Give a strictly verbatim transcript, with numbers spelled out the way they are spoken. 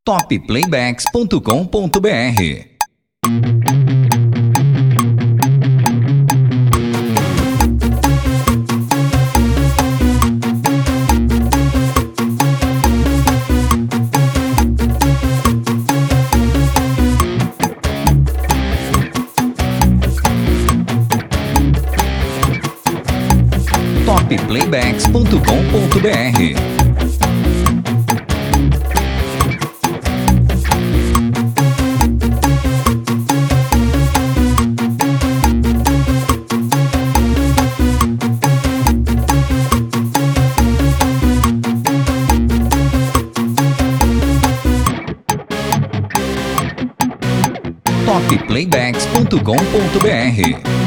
top playbacks ponto com ponto br. top playbacks ponto com ponto br. top playbacks ponto com ponto br.